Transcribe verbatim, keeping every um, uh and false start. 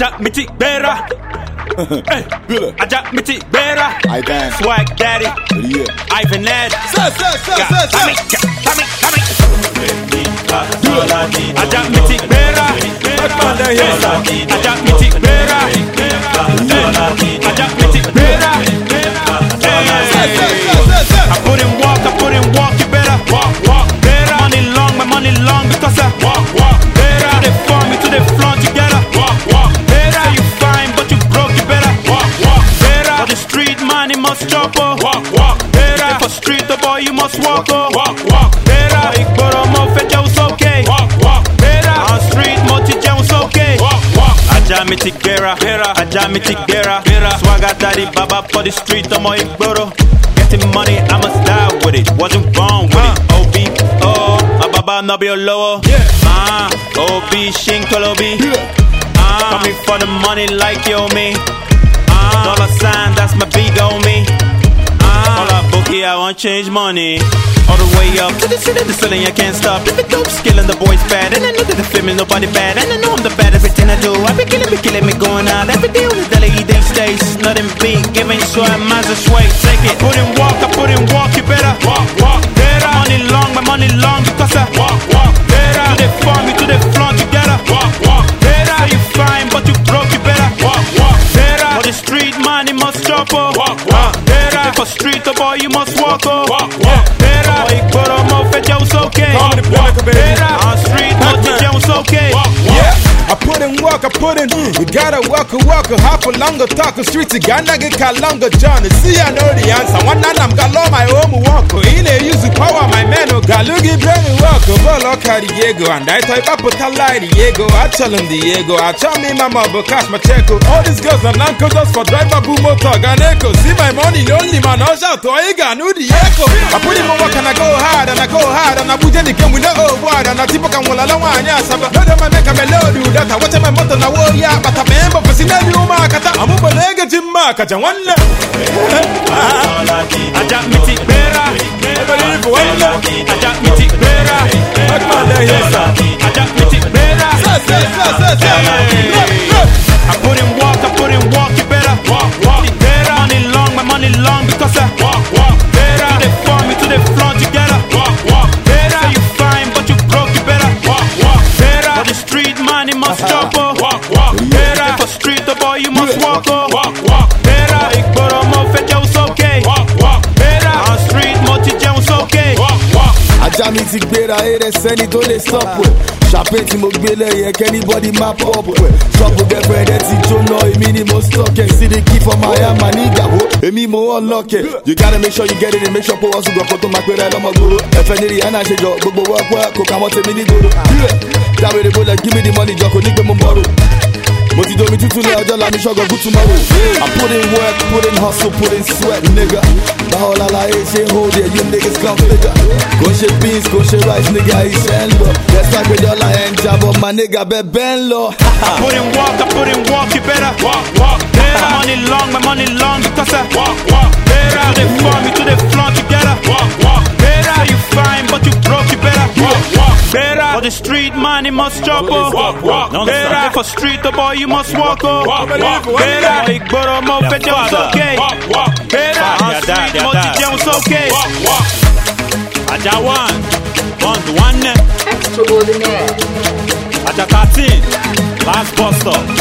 Ajak miti bera. Hey, Ajak miti bera. I dance. Swag daddy. Yeah. Ivan Ed. Sir, sir, sir, sir, sir. Coming, coming, coming. Ajak miti bera. Ajak miti bera. Ajak miti bera. I put in walk, I put in walk, you better walk, walk, better. Money long, my money long because I walk, walk, better. To the farm, to the flaunt together, walk, walk, better. You fine, but you broke, you better walk, walk, better. For the street, money must chop, oh, walk, walk, better. For street, the boy, you must walk, oh, walk, walk, better. Igboro mo fetch was okay, walk, walk, better. On street, multi was okay, walk, walk. Ajamiti Gera, Ajamiti Gera, Swagger daddy, baba for the street, the mo Igboro. Money, I must die with it. Wasn't born with uh. it. O B, oh, my baba no be a lower. Yeah. Ah, uh, O B, Shin Kolobi. Yeah. Ah, uh, coming for the money like yo me. Ah, uh, dollar sign, that's my big on me. Ah, uh, all I bookie, I want change money. All the way up to the city, the ceiling, I can't stop. If it dope, skillin' the boys bad. And I know that the film is nobody bad. And I know I'm the baddest everything I do. I be killing me, killing me, going out. Every day on the daily, these days. Nothing big, giving so I might as well take it. Put in walk, I put in walk, you better walk, walk, better. My money long, my money long because I walk, walk, better. To the farm, to the flaunt together, walk, walk, better. So you fine, but you broke, you better walk, walk, better. For the street, money must chop, oh, walk, walk, better. For street, the boy, you must walk, oh, walk, walk, better. Igboro mo fetch was okay, walk, better. On street, multi was okay, walk, walk. Yeah. I put in work, I put in. You gotta walk a walk a half a longer talk a street. You gotta get a longer John. See, I know the answer. One night I'm gonna my home walk. In a use power, my man. Oh, Galugi brain walk. A ball of Diego. And I type up a lie, Diego. I tell him Diego. I tell me mama, but cash my check. All these girls and uncles just for driver boom motor. Ganeko. See my money, lonely man. I shout to Iga, no Diego. I put him on work and I go hard and I go hard. And I put in the game with the old word. And I tip up and will allow one. Yes, I'm gonna make a melody. That I watch my mother now, yeah, but I remember for Sinadu Makata. I'm over negative Makata. One Ajak miti bera. Ajak miti bera. Ajak miti bera. I put in walk, I put in walk, you better walk, walk, better. Money long, my money long because I walk, walk, better. To the farm, to the flaunt together, walk, walk, better. So you fine, but you broke, you better walk, walk, better. For the street, money must chop, oh, walk, walk, better. For street, the boy, you must walk, oh, walk, walk, better. Igboro mo fetch was okay, walk, walk, better. On street, multi was okay, walk, walk. Ajamiti Gera, it is any to they stop with. Champagne to Mobile, yeah, anybody map up with. Shop with the bread, that's it, you know, a minimum stock. And see the key for my maniga, a mimo unlock it. You gotta make sure you get it and make sure for us to go to my career. I'm a guru. If I need an answer, go work, work, cook, I want a mini guru. That way they go like, give me the money, Jocko, nigga, Momoro. But you don't me too late, I'll let me show go good tomorrow. I put in work, put in hustle, put in sweat, nigga. The whole of la ain't hold it, you niggas come figure. Go shit beans, go shit rice, nigga, I send low. Let's start with your line job, but my nigga, be bend low. I put in walk, I put in walk, you better walk, walk, better. My money long, my money long because I walk, walk, better. To the farm, to the flaunt together, walk, walk, better. You fine, but you broke, you better walk, walk, better. For the street, money must chop, oh, walk, walk, better. For street, the boy, you must walk, oh, walk, walk, better. Igboro mo fetch was okay, walk, walk, better. On street, multi was okay, walk, walk. Ajawan, one to one. Extraordinaire. Aja thirteen, last bus stop.